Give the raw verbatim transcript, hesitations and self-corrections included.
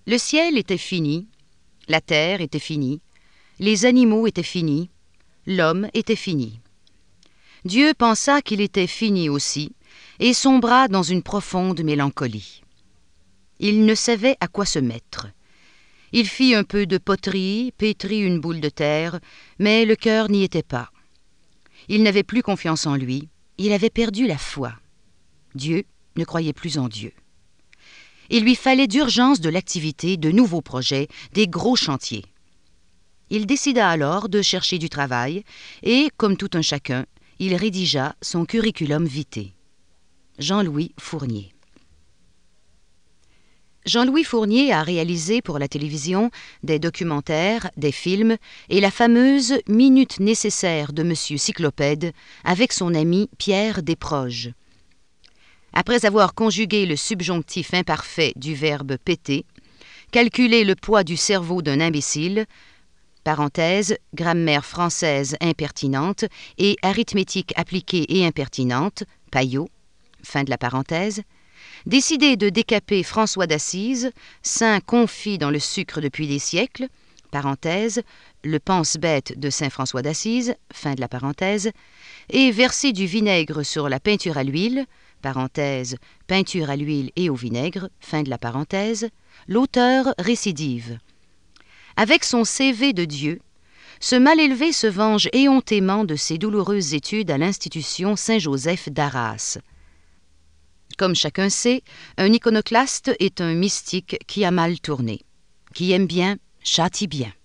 Le ciel était fini, la terre était finie, les animaux étaient finis, l'homme était fini. Dieu pensa qu'il était fini aussi, et sombra dans une profonde mélancolie. Il ne savait à quoi se mettre. Il fit un peu de poterie, pétrit une boule de terre, mais le cœur n'y était pas. Il n'avait plus confiance en lui, il avait perdu la foi. Dieu ne croyait plus en Dieu. Il lui fallait d'urgence de l'activité, de nouveaux projets, des gros chantiers. Il décida alors de chercher du travail et, comme tout un chacun, il rédigea son curriculum vitae. Jean-Louis Fournier. Jean-Louis Fournier a réalisé pour la télévision des documentaires, des films et la fameuse « Minute nécessaire de Monsieur Cyclopède » avec son ami Pierre Desproges. Après avoir conjugué le subjonctif imparfait du verbe « péter », calculé le poids du cerveau d'un imbécile, parenthèse, grammaire française impertinente et arithmétique appliquée et impertinente, Payot, fin de la parenthèse, décidé de décaper François d'Assise, saint confit dans le sucre depuis des siècles, parenthèse, le pense-bête de saint François d'Assise, fin de la parenthèse, et verser du vinaigre sur la peinture à l'huile, parenthèse, peinture à l'huile et au vinaigre, fin de la parenthèse, l'auteur récidive. Avec son C V de Dieu, ce mal élevé se venge éhontément de ses douloureuses études à l'institution Saint-Joseph d'Arras. Comme chacun sait, un iconoclaste est un mystique qui a mal tourné. Qui aime bien, châtie bien.